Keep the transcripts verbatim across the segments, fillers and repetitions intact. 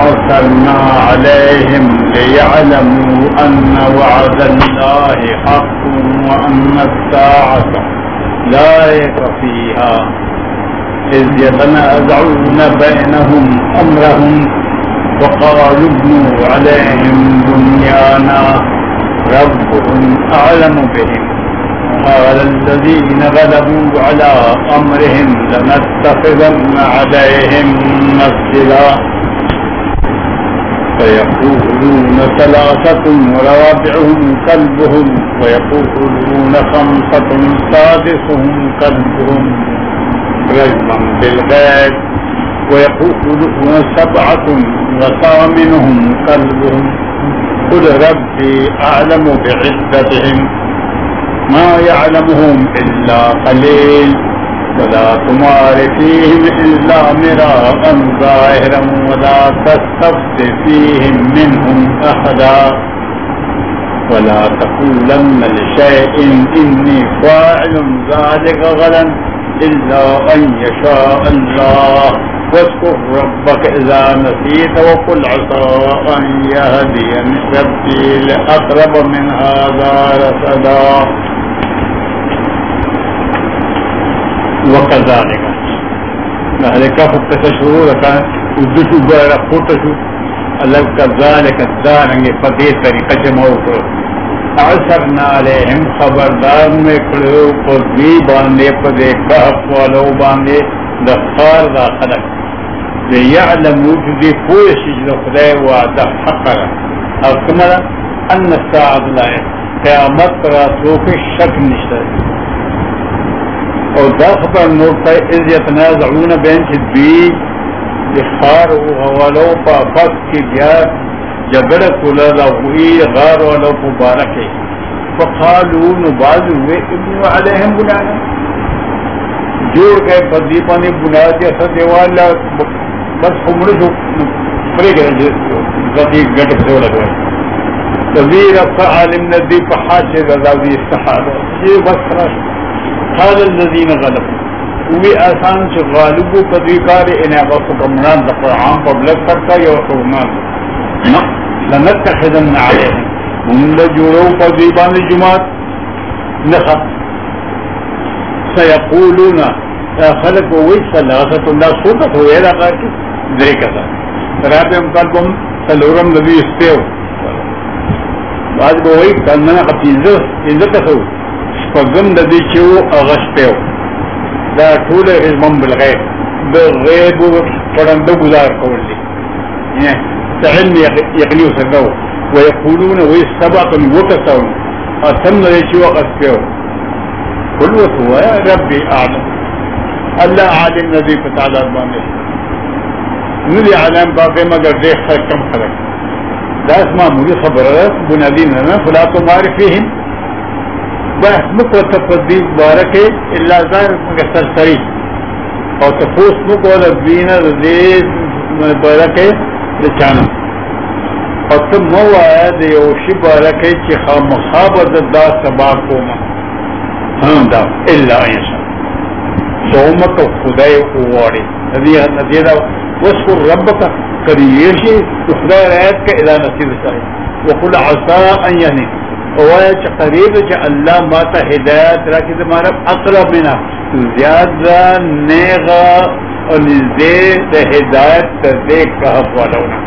أرسلنا عليهم ليعلموا أن وعد الله حق وأن الساعة لا ريب فيها إذ يتنازعون بينهم أمرهم وقالوا ابنوا عليهم بنيانا ربهم أعلم بهم قال الذين غلبوا على أمرهم لنتخذن عليهم مسجدا فيقولون ثلاثة ورابعهم كلبهم ويقولون خمسة سادسهم كلبهم رجما بالغيب ويقولون سبعة وثامنهم كلبهم قل ربي أعلم بعدتهم ما يعلمهم إلا قليل ولا تمار فيهم إلا مراء ظاهرا ولا تستفت فيهم منهم أحدا ولا تقولن لشيء إني فاعل ذلك غدا إلا أن يشاء الله واذكر ربك إذا نسيت وقل عسى أن يهديني ربي لأقرب من هذا رشدا وكذلك ذلك فتشعروا لك ودشوا بارا فتشوا الله كذلك الدارنگ فتح طریقہ جمعو اعثرنا علیہم خبردار میں کھڑو پدوی باندے پدے کہف والو باندے دخار دا خلق لیعلمو جدی پوری شجل خدای وعدہ حقا اکمل ان الساعد لائے قیامت را سوک شک نشتر اور دا خبر نوٹا اذ یتنازعون بین چدوی دخار و غوالو پا فس کی بیار جگڑ کلا دا ہوئی غار والو مبارک ہے فقالوا نباز ہوئے ابن علیہم بنانا جوڑ گئے بدیپانی بنا دیا سا دیوالا بس خمرشو پرے گئے ذاتی گٹ سے لگوئے تذیر افتا عالم ندی پہاچ رضاوی استحادہ یہ بس خلاص قال الذین غلب وی آسان سے غالبو پدویکار انہیں بس کمران دفر عام پبلک کرتا یا خورنان لنتخذن علیہم من لجورو پدویبان جماعت نخط سيقولون خلق وی صلاحة اللہ صوبت ہوئے لگا کی دریکتا رابعم قلبم سلورم نبی استیو بعد بوئی کلنا قطیزت انزتخو شپگم نبی چیو اغشتیو دا طول علمم بالغیب بالغیب پرندو گزار قول لی علم یقنیو سرگو ويقولون وی سبعة وکسون اسم نبی چیو اغشتیو قلوة هو يا ربي أعلم الله عالم نظيف تعالى الباني نري عالم باقي مگر ديخ كم خلق لا اسمع مولي خبرات بنادين لنا فلا تمار فيهم بحث مكوة تفضيل باركي إلا ظاهر مگر سرسري او تفوس مكوة لبين رضيب باركي لچانا او تم موعد يوشي باركي چي مخابة دا سباق کوما دا الا ایسا سومت خدای اواری نتیجہ وذکر ربک کریشی خدای رایت کا اذا نصیب چاہے وقل عسى ان یعنی اوائچ قریب چا اللہ ماتا ہدایت راکی زمانا اقرب منا زیادہ نیغا اور نزدیک ہدایت تردیک کہف والاونا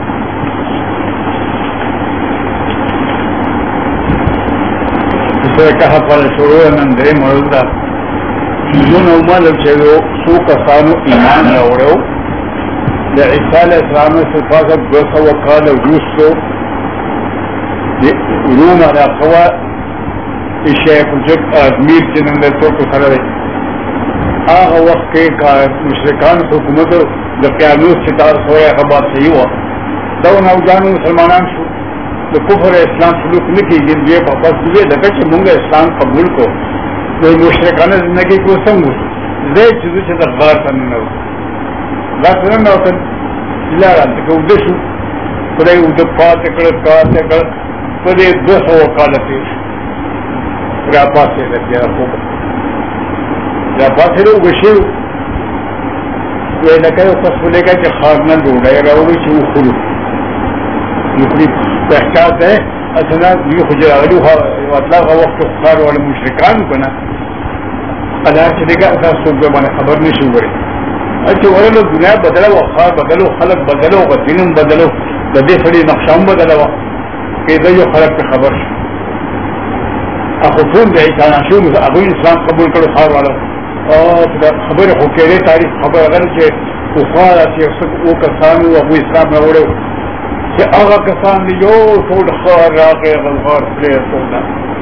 کہا پر شروع نندرے مرد جن عمر چلو سو کسانو ایمان روڑو دا عیسیٰ علیہ السلام سے فاسد دو سو کال روس کو روم علا قوى الشیخ جب ادمیر چنندر تو کسر رہے آغا وقت کے مشرکان حکومت دا قیانوس ستار سویا خبار صحیح ہوا دو نوجانو مسلمانان شو تو کفر اسلام سلوک نکی گن یہ پاس یہ لگا کہ منگا اسلام قبول کو تو مشرکان زندگی کو سمجھو زی چیزو چیز غار تننے ہوتا غار تننے ہوتا اللہ رانتا کہ ادشو پدے ادھا پاتے کرد کاتے کرد پدے دو سو وقالتی را پاسے لگیا خوبا را پاسے لو گشیو یہ لکه یو کس ولګه چې خار نه ډوډۍ راوړي چې وخورو نو په احتیاط ده اصلا دوی خو راغلي خو اطلاق وخت خار ولا مشرکان کنه قدار چې دغه تاسو په باندې خبر نشو غوړي چې ورته دنیا بدله او خار بدلو خلق بدلو او دینم بدلو د دې سړي نقشام بدلو کله یو خلق په خبر شي اخو ټول دی چې شو ابو اسلام قبول کړو خار والا او خبره خو کېږي تاریخ خبره غل چې خو خار چې او کسانو ابو اسلام راوړو چې هغه کسان یو ټول خار راغی غلغار پرې ټول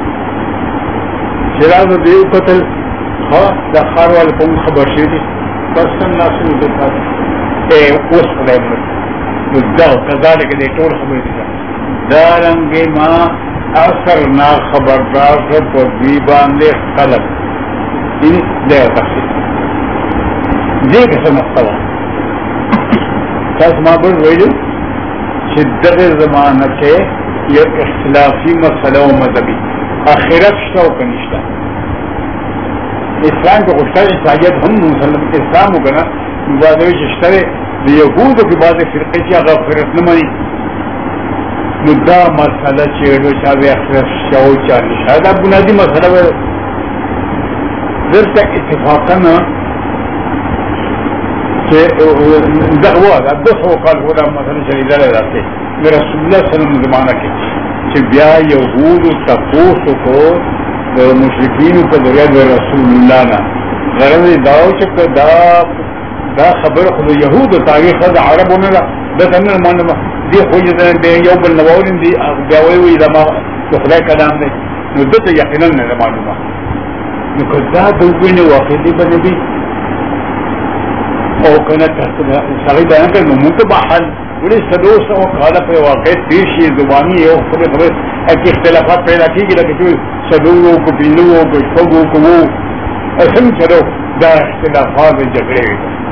چې راځي دیو قتل ها دا خار والا کوم خبر شي دي بس الناس دې تاسو ته اوس پرې نو دا کذالک دې ټول خبرې دي دا رنګ ما اثر نا خبردار په دې باندې خلک دې دې تاسو دې څه مستوى تاسو ما بل ویلو چې دغه زمانه کې یو اختلافي مسله او مذهبي اخرت شو کنيشته اسلام کو غوښتل ساجد هم مسلمان اسلام وګڼه مبادره ششتره د يهودو په بعضه فرقې چې هغه فرق نه مانی نو دا مسله چې نو شاوې اخرت شو چالي دا بنیادی مسله و درته اتفاقا چې دغه دا د څو کال ودا مسله شریدا راځي رسول الله صلی الله علیه وسلم زمانہ کې چې بیا يهودو تاسو کو د مشرکین په ذریعہ د رسول الله نه غرض دا چې دا دا خبر خو يهود تاریخ د عربونه ده د څنګه معلومه دي خو دې یو بل نوولین دي بیا وی دا ما خدای کلام دی نو دته یقینا نه معلومه نو کدا د وینې واقع دی په نبی او کنه تاسو سړی دا نه نو موږ به حل ولې سدوس او قاعده په واقع پیشي زبانی یو خبره خبره اکی اختلافات پیدا کیږي لکه چې سدوو کو بینو کو شوګو کو اسم چلو دا اختلافات جګړې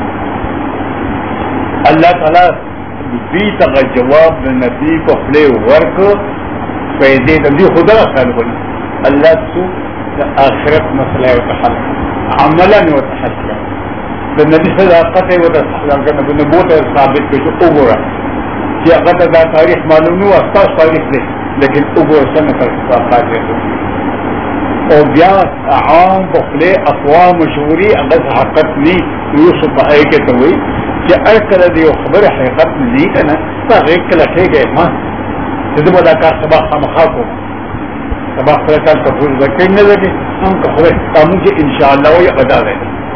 الله تعالی دې ته جواب د نبی کو خپل ورک فائدې د دې خدا خلق الله تو د آخرت مسله او تحل عملا او تحل د نبی صداقت او د نبوت ثابت کې وګوره چې هغه دا تاریخ معلوم نو اساس تاریخ دی لیکن وګوره څنګه تر ثابت او بیا عام بخله اقوام مشهوري هغه حقیقت ني یوسف آی کې ته وي چې ارکل دی خبره حقیقت نه کنه هغه کله کېږي ما چې دا دا کار سبا خامخاکو سبا خپل کار په ټول ځکه نه لګي هم خبره تاسو چې ان شاء الله وي ادا ده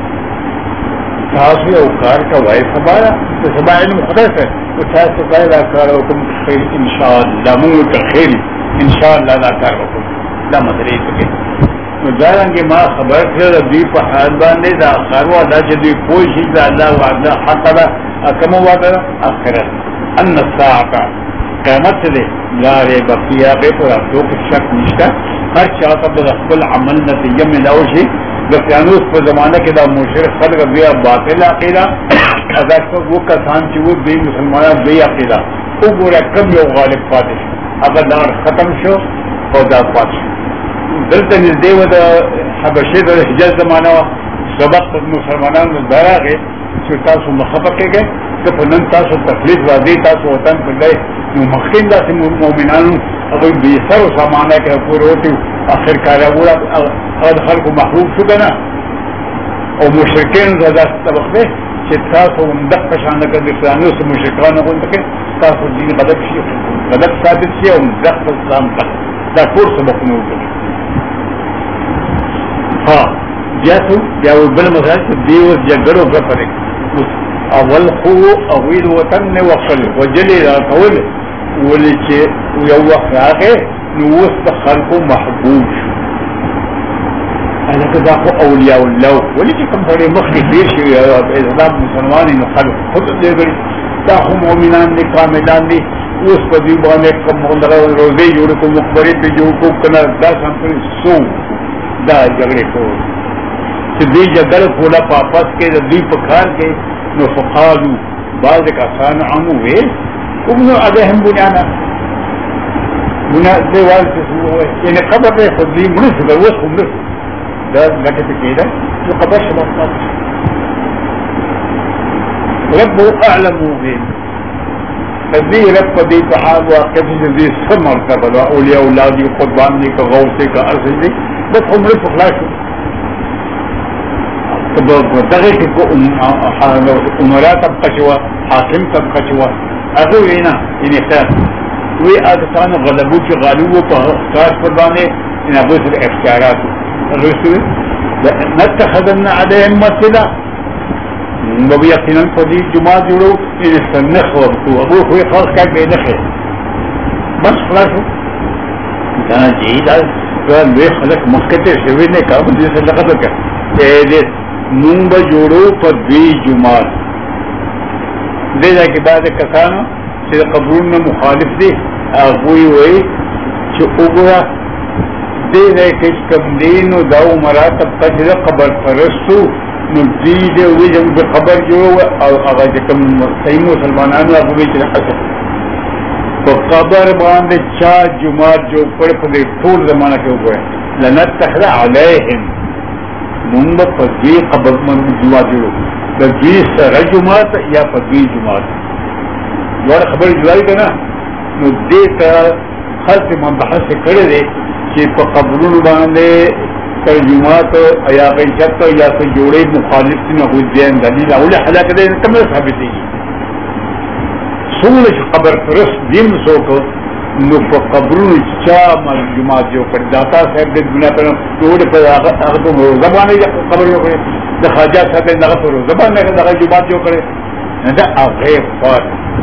تاسو یو کار کوي سبا ته سبا علم خدای ته او تاسو دا کار وکم خیر ان شاء الله مو ته خیر ان شاء الله دا کار وکم دا مدري ته نو ځانګه ما خبر کړل دی په حال باندې دا خارو دا چې دی کوئی شي دا الله وعده حق ده کوم وعده اخرت ان الساعه قیامت دې لا ریب فیها به پر تو شک نشته هر چا ته د خپل عمل نتیجه ملاوي شي د قیامت په زمانه کې دا مشرک خلک بیا باطل عقیده اگر څو وکسان چې و دې مسلمانان بیا عقیده وګوره کم یو غالب پاتې اگر دا ختم شو او دا پاتې دلته نږدې و د حبشه د حجاز زمانه سبق مسلمانانو دراغه چې تاسو مخفق کېږئ چې په نن تاسو تکلیف راځي تاسو وطن په لای نو مخکې داسې مؤمنانو هغه به سر سامانه کې پروتو اخر کار ولا هغه خلکو محبوب شو کنه او مشرکین زړه سبق ده چې تاسو مدق شان کې د اسلامي او مشرکانو غونډه تاسو دین غضب شي غضب ثابت شي او مدق اسلام دا ټول سبق نو ها بیا څو بیا بل مزاج دیو جګړو په پرې اول خو اویل وطن نه وصل وجلی را کول ولکه یو وخت راغی نو وسط خلکو محبوب شو انا کدا خو اولیاء الله ولکه کوم ډېر مخکې ډیر شي اسلام مسلمانانو نو خلک خود دې غړي دا هم مؤمنان دي کاملان دي اوس په دې باندې کوم غندره روزي جوړ کوم مخبري ته جوړ کو کنه دا څنګه سو دا جګړه کو چې دې جګړه کوله په پاس کې د دې په کار کې نو فقالو بعض کسان عمو وې کوم نو اده هم بنانا بنا دې والته هو یعنی قبر دې خدي منس د وس هم دا لکه کېده نو قبر شباب رب اعلم بهم فدی رب پدی تحال واقع دی سمر تبلا اولیاء اولادی قربان دی کا غوثی کا ارسل دی بس عمر فخلاشو دغه کې عمرا طبقه شوه حاکم طبقه شوه هغه وینا یعنی خیر وی اګسان غلبو چې غالبو په خاص پر باندې ان ابو سر اختیارات رسول نتخذنا عليهم مسجدا نو یقینا په دې جمعه جوړو ان سنخ ورته ابو خو خاص کا به نه بس خلاصو دا جی دا لوی خلق مخکته شوی نه کار دې سره لغت وکړه دې نون به جوړو په دوی جمعات دې دا کې بعد کسانو چې قبرونو مخالف دي هغه وي چې وګوره دې دې کې کوم دینو دا مراتب په قبر پرستو نو دې دې وي چې په قبر جوړو او هغه کوم صحیح مسلمانانو هغه وي چې حسن په قبر باندې چا جمعات جوړ کړ په دې ټول زمانہ کې وګوره لنتخذ عليهم منبا پدوی قبر من جماعت جوڑو پدوی سر جماعت یا پدوی جماعت دوار خبر جوائی کنا نو دیتا خلط من بحث کرده دے چی پا قبرون باندے سر جماعت یا غیشت یا سر جوڑے مخالف سی نخوز دین دلیل اولی حلاک دے کم ثابتی سولش قبر پرست دیم سوکو نو په قبرونو چا مال جماعت جو کړ داتا صاحب د دنیا په ټول په هغه په زبانه قبر جو کړ د خواجه صاحب دغه په زبانه دغه جماعت جو کړ دا هغه فار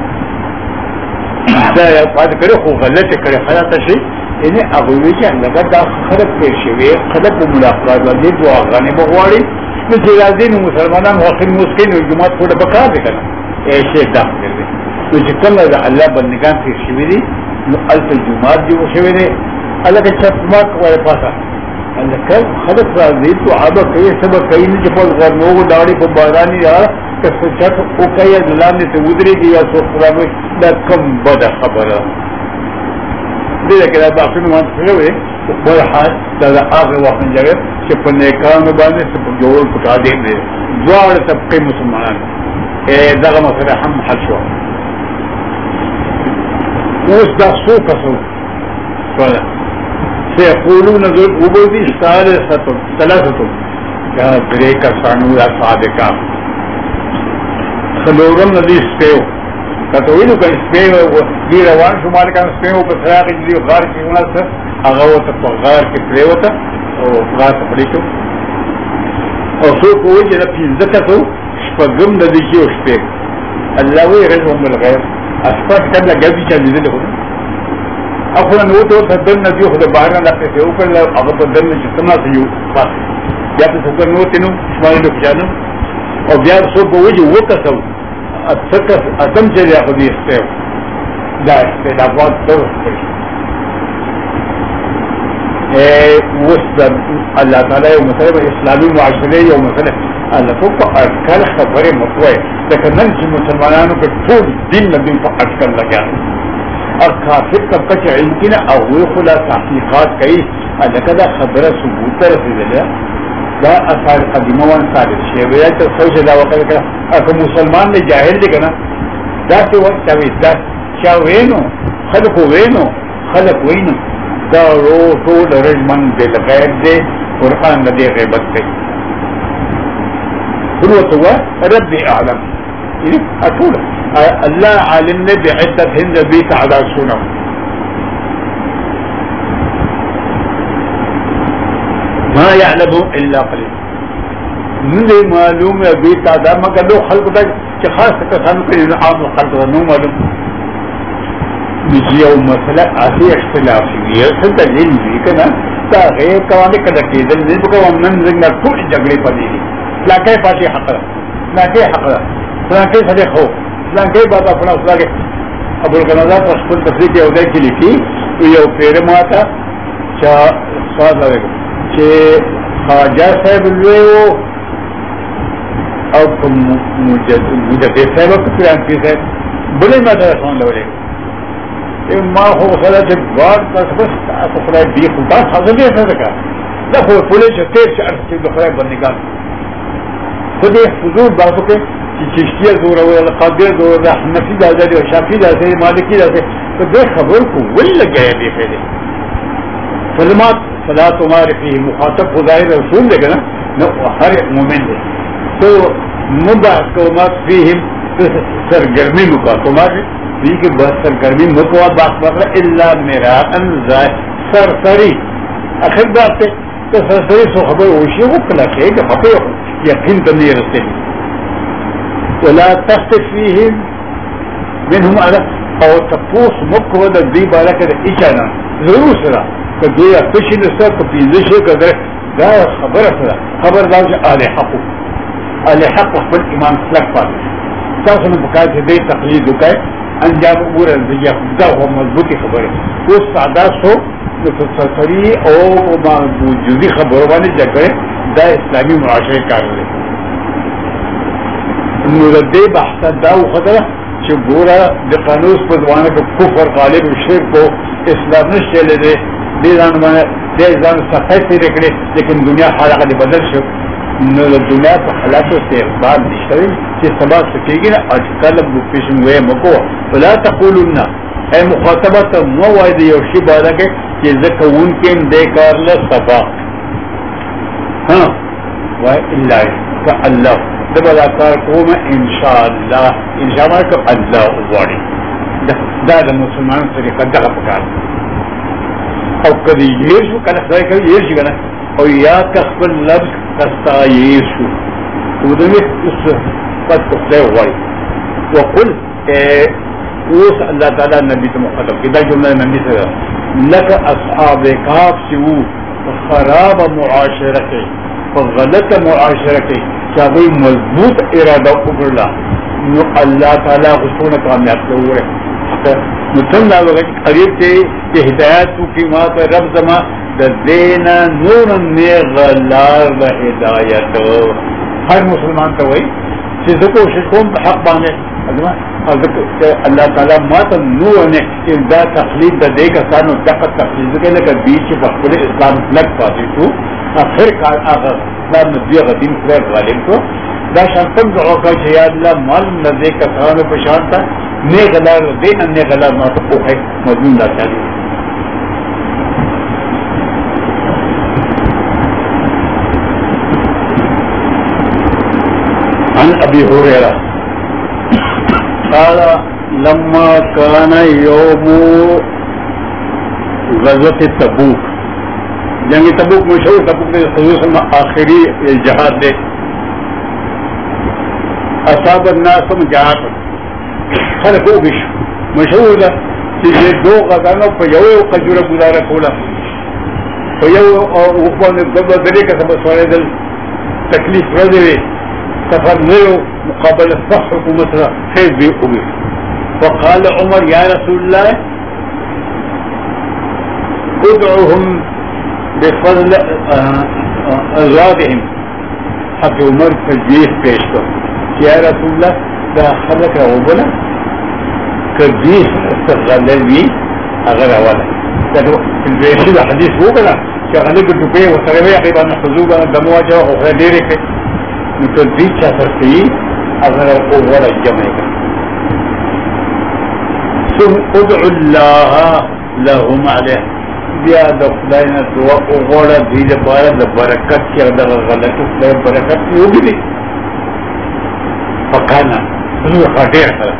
دا یو پات کړو خو غلط کړی خلاص شي ان هغه وی چې هغه دا خراب پېښ شوی خلک په ملاقات باندې دعا غانې بغواړي چې راځي نو مسلمانان واخر مسکین او جماعت په بقا دي کنه اې شي دا نو چې کومه الله بندگان پېښ شوی دي نو الف الجمعات جو شوی دی الګ چتماک وای پاسا الګ خلق راځي تو عادت کوي سبا کوي چې په غرنو داړي په باراني را که چت او کوي ځلان ته ودري دی او خرابې دا کم بد خبره دې کې دا په نوم شوی په حال دا هغه وخت جوړ چې په نیکانو باندې څه جوړ پټا دی نه ځوړ طبقه مسلمانان اے دغه مسله هم حل شو اوس دا سو کسو ولا سيقولون ذو الوبودي ثلاثه ثلاثه یا بریک سانو یا صادقا خلورم ندی سپیو کته وینو کله سپیو دی روان شو مال کان سپیو په سراغ دی غار کې وناس هغه وته په غار کې پریوته او غار ته پلیټو او څو کوی چې د پینځه کسو شپږم د دې کې شپږ الله وی رحم الغیب اسپاٹ کله غوی چا لیدل هو اخو نو ته تدن نجو خو د بهر نه پېښه وکړل هغه په دنه چې تما یو پاس بیا په څنګه نو تینو شمال له پجانو او بیا څو په وجه وکړو اتکه اتم چې یا خو دې استو دا په دا وخت تر اے وسد الله تعالی یو مثلا اسلامي معاشره یو مثلا الله په اټکل خبره متوي دا کنن چې مسلمانانو په ټول دین نه په اټکل لګیا اور کافر طبقه چې علم کینه او خلا تحقیقات کوي الکه دا خبره ثبوت رسیدله دا اثار قدیمه وان ثابت شي ویا چې سوچ دا وکړه که مسلمان نه جاهل دي کنه دا څه وخت کوي دا چا وینو خلق وینو خلق وینو دا رو ټول رجمن بل غیب دي قران دې غیبت کوي قلوة ربي اعلم اقول الله عالمنا بعدة هند بيت على سنة ما يعلم الا قليل من معلوم بيت على ما قالوا خلق ده خاص كان كان عام خلق نو معلوم نجي يوم مثلا اخي اختلافي يسد العلم كده دا غير كمان كده كده دې په کوم نن څنګه ټول جګړې پدې لا کې پاتې حق لا کې حق لا کې صدق هو لا کې بابا خلاص لا کې ابو القناذات خپل تفسیر کې اودای کې لیکي یو پیر ماته چې سوال لري چې خواجه صاحب لویو او کوم مجدد مجدد صاحب کړه چې بلې ماته رسول لوري ما هو خلاص بعد بس خدای دی خدا حاضر دی څه کا دا خو په لږه تیر چې ارڅ د خدای باندې ګان خدای حضور باسو کې چشتیہ دور ہے قادر دور ہے حنفی دازے اور شافی دازے مالکی دازے تو بے خبر کو ول لگ گئے بے پہلے کلمات فلا تمہارے فی مخاطب خدائے رسول لے گا نا ہر مومن دے تو مباح کلمات فیہم سرگرمی مکا تمہارے بھی کہ بس سرگرمی مکوا بات کر رہا اللہ میرا انزائے سرسری آخر بات ہے تو سرسری سو خبر ہوشی وہ کلا کہ خبر یقین کرنی رستے میں ولا تخت فیہم منہم علا اور تپوس مکو دا دی بالا کہ اچانا ضرور سرا کہ دویا پشی نسر تو پیزشی کہ دا خبر سرا خبر دا سے آل حقو آل حق اخبر ایمان سلک پاتے تاسو نے بکائے تھے دے تقلید بکائے انجام امور انزیہ خدا ہوا مضبوطی خبر ہے وہ سادہ سو سرسری اور جزی خبروں والے جگہ دا اسلامی معاشرے کار لے مردے بحثہ دا خطرہ کہ بورا دا قانوس پر دوانا کو کفر غالب شرک کو اسلام نشتے لے دے دیزان مانا دیزان سخت سے رکھنے لیکن دنیا حالہ قدر بدل شو نو دنیا پر حالاتوں سے اخبار نشترے کہ سبا سکے گی نا اٹکال پیشن ہوئے مکو ولا تقولنا اے مخاطبت موائد یوشی بادا کے کہ ذکرون کے دے کار لسبا ہاں وائے اللہ کا اللہ دب اداکار کو میں انشاءاللہ انشاءاللہ کو اللہ واری دا دا مسلمان طریقہ دا پکار او کدی یہ شو کنا خدای کدی یہ شو کنا او یا تخبر لفظ کستا یہ شو تو دنی اس قد خدای واری وقل اوس اللہ تعالی نبی تو مخاطب کی دا جملہ نبی سے لک اصحاب کاف سیو خراب معاشرتی غلط معاشرتی چاہوئی مضبوط ارادہ اکرلا نو اللہ تعالیٰ خصوصا کامیاب کے ہوئے مطلب نہ قریب تھے کہ ہدایت کی مات رب زما دینا نور نے غلار و ہدایت ہر مسلمان کا وہی چیزوں کو شکوم حق بانے اللہ تعالیٰ مات نور نے دا تخلیق دا دے کا سانو دقت تخلیق کے لئے بیچ بخبر اسلام لگ پاتی تو آخر کار آخر اسلام نبی غدیم خیر غالب کو دا شانتم دعا کا یا اللہ مال نزے کا سانو پشانتا نئے غلار دے نئے غلار مات کو ہے مضمون دا چاہیے عن ابی ہریرہ قال لما كان يوم غزوة تبوک جنگ تبوک مشہور تبوک میں حضور صلی اللہ آخری جہاد دے اصحاب الناس جہاد خلق ہو گش مشہور کہ یہ دو غزانوں پر یو قجور گزارا کھولا تو یو اوپر نے دو درے کا سبب سوارے دل تکلیف رضے سفر نیو مقابل صح حکومت را خیز بھی ہوگی وقال عمر یا رسول اللہ ادعوهم بفضل ازوادهم حق عمر تجویح پیش کر یا رسول اللہ دا خلق را بولا تجویح استغلالوی اگر اولا تجویشی دا حدیث ہو گنا کہ خلق دکے و سروے اقیبان خضوبا دمواجہ و خیدیرے کے متدی چاہتی اگر اولا جمعے گا ثم ادعو اللہ لهم علیہ بیا دخلائنا دعا اولا دید بارا دا برکت کی اگر غلط دا برکت کی ہوگی دی فقانا حضور خاطر خلا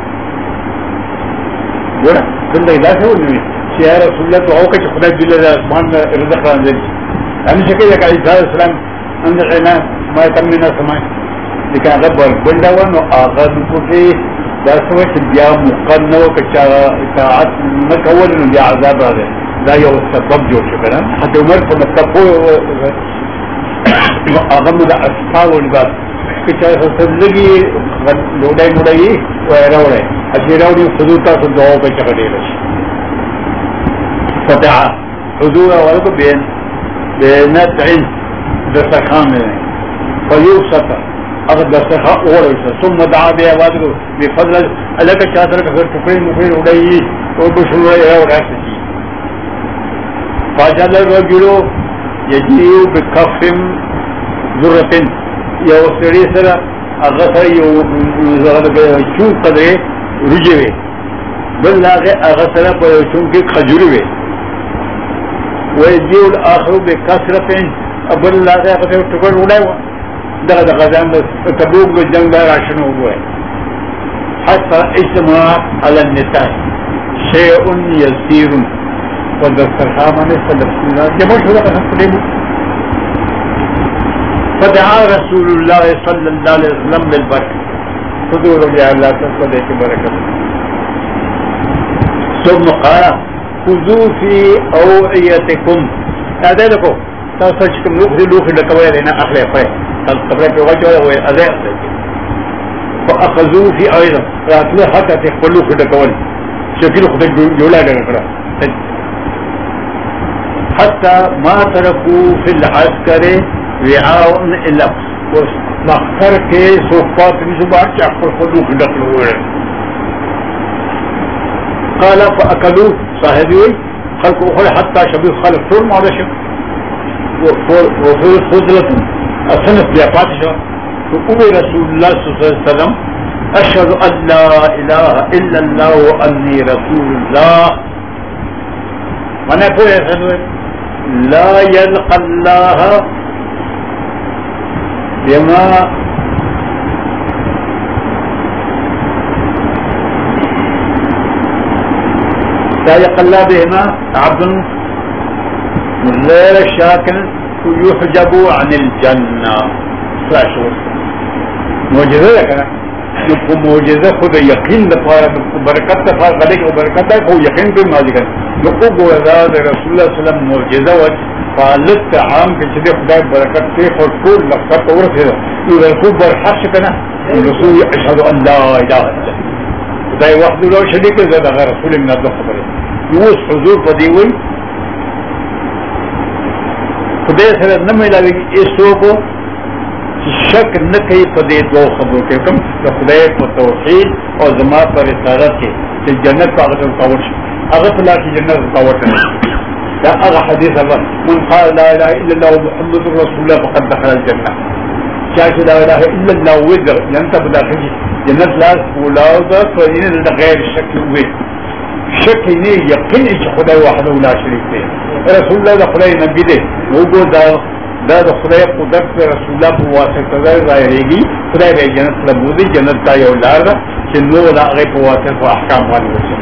گوڑا کل دا سے ہوگی یا رسول اللہ تو اوکا چھ خدا جلد اسمان رزق رانزل ہمیں شکل یک علیہ السلام اندر غینا ما تمنا سمائے لیکن اگر بربنڈا ہوا نو آغاز کو کہ داسوے کہ بیا مقنو کچا اطاعت نکول نو بیا عذاب آگے دا یو سبب جو شکرا حتی عمر کو مطلب ہو آغا مدہ اصحاب والباد کچا سلگی لوڑائی مڑائی و ایراو رہے اچھی راوڑی خضورتا سن دعاو پہ چکا دے رش فتحا حضور آوالا کو بین بینتعن دستخان میں فیوب ستا اگر دستخان اوڑا اسا ثم دعا بے آواز کو بفضل اللہ کا چاہتا رکھا ٹکڑی مکڑی اڑائی اور بشن اڑائی ایراو رہا سکی فاجال الرجلو یجیو بکفم ذرتن یا سری سرا اغسر یو چون قدرے رجے وے بل لاغے اغسر پر چون کی خجور وے ویجیو الاخر بکثرتیں بل لاغے اغسر ٹکر اڑائے ہوا دغه د غزان د تبوک د جنگ دا راشنو وای حتى اجتماع على النساء شيء يسير والدسترخان من رسول الله جمع شو لك نقدمه فدعا رسول الله صلى الله عليه وسلم بالبركة حضور يا الله تصدق بركة ثم قال خذوا في أوعيتكم هذا لكم تصدقكم لوخ لوخ لكوية لنا أخلي أخلي القبلة في وجهه هو أذى فأخذوا في أيضا راتله حتى تقبلوا في الكون شكله خد جولا لنا حتى ما تركوا في العسكر وعاء إلا مخر کے صفات نسبات چاکر خلوق دخلوا قال فأكلوا صاحبي خلق أخرى حتى شبه خلق طول ما رشب وفي خضرة الصنف بيقات شو فقوي رسول الله صلى الله عليه وسلم أشهد أن لا إله إلا الله وأني رسول الله من يقول يشهد لا يلقى الله بما لا يلقى الله بهما عبد غير شاكر يحجب عن الجنة فاشور معجزہ ہے نا جو معجزہ خود یقین دفار برکت دفار غلق و برکت ہے وہ یقین پہ ماضی کر لوگوں کو رسول اللہ صلی اللہ علیہ وسلم معجزہ و فالت عام کے چلے خدا برکت سے اور کل لفظ اور سے تو رسول برحق سے نا رسول اشهد ان لا اله الا اللہ خدا وحده لا شریک له زیادہ رسول من اللہ خبر ہے وہ حضور پدیوی خدا سے نہ ملاوی اس کو شک نہ کئی پدے دو خبروں کے کم خدا کو توحید اور زما پر رسالت کے کہ جنت کا اگر رکاوٹ اگر اللہ کی جنت رکاوٹ نہیں یا اگر حدیث اللہ من قال لا الہ الا اللہ محمد رسول اللہ فقد دخل الجنہ کیا کہ لا الہ الا اللہ وذر جنت بداخل جنت لا اولاد فین غیر شک ہوئے شک نہیں یقین کہ خدا وحده لا شریک ہے رسول اللہ خدا نبی دے وہ کو دا دا دا خدای قدرت پر رسول اللہ کو واسطہ دا ظاہرے گی خدای بے جنت لبودی جنت کا یو لار دا کہ نو دا اغیب واسطہ احکام والی